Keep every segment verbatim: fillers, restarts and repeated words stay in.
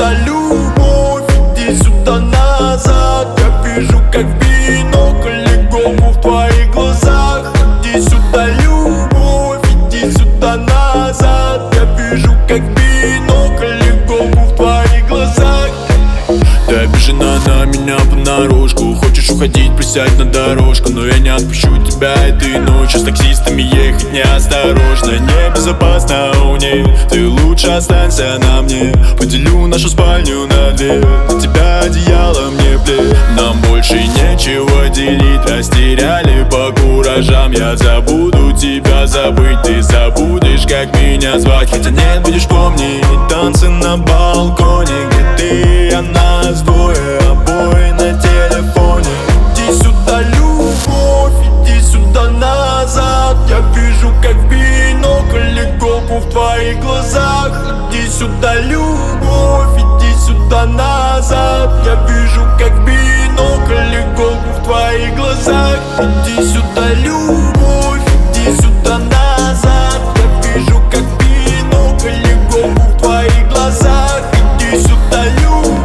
сюда, любовь, иди сюда назад. Я вижу, как бинокль легкому в твоих глазах. Иди сюда, любовь, иди сюда назад. Я вижу, как бинокль легкому в твоих глазах. Ты обижена на меня понарошку. Хочешь уходить, присядь на дорожку. Но я не отпущу тебя этой ночью. С таксистами ехать неосторожно, небезопасно у них. Ты лучше останься на мне. Поделю нашу спальню на две. На тебя одеяло мне плед. Нам больше нечего делить. Растеряли по куражам. Я забуду тебя забыть. Ты забудешь, как меня звать. Хотя нет, будешь помнить танцы на балконе, где ты и она. Двое обои на телефоне. Иди сюда, любовь, иди сюда назад. Я вижу, как бинокль легкому в твоих глазах. Иди сюда, любовь, иди сюда назад. Я вижу, как бинокль легкому в твоих глазах. Иди сюда, любовь, иди сюда назад. Я вижу, как бинокль легкому в твоих глазах. Иди сюда, любовь.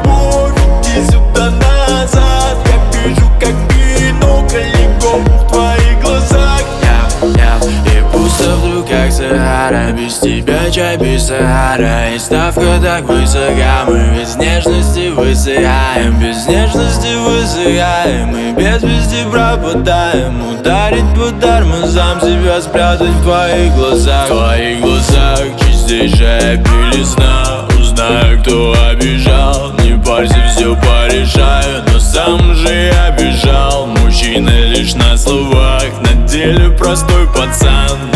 Без тебя чай без сахара, и ставка так высока. Мы без нежности высыхаем, без нежности высыхаем. И без вести пропадаем. Ударить по тормозам, себя спрятать в твоих глазах. В твоих глазах чистейшая белизна. Узнаю, кто обижал. Не парься, все порешаю, но сам же я бежал. Мужчина лишь на словах, на деле простой пацан.